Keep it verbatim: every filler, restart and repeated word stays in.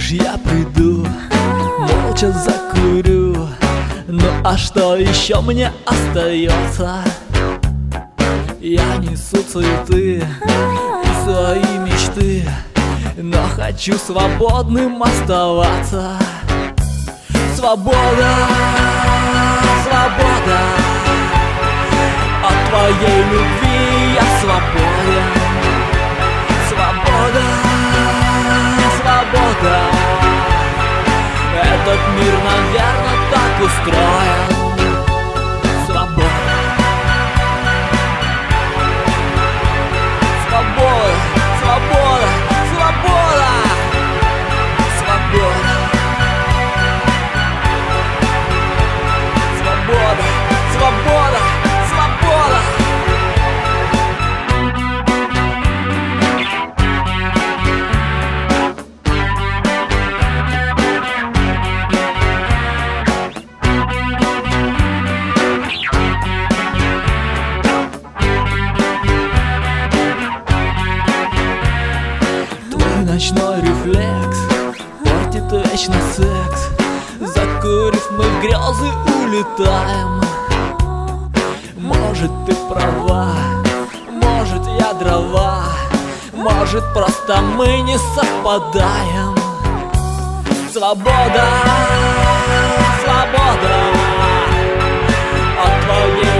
хочешь, я приду, молча закурю. Ну а что еще мне остается? Я несу цветы и свои мечты, но хочу свободным оставаться. Свобода, свобода, от твоей любви я свободен. Свобода, свобода, этот мир, наверное, так устроен. Свобода, свобода, свобода, свобода, свобода, свобода, свобода, свобода. Ночной рефлекс портит вечно секс. Закурив, мы в грезы улетаем. Может, ты права, может, я дрова, может, просто мы не совпадаем. Свобода, свобода, от твоей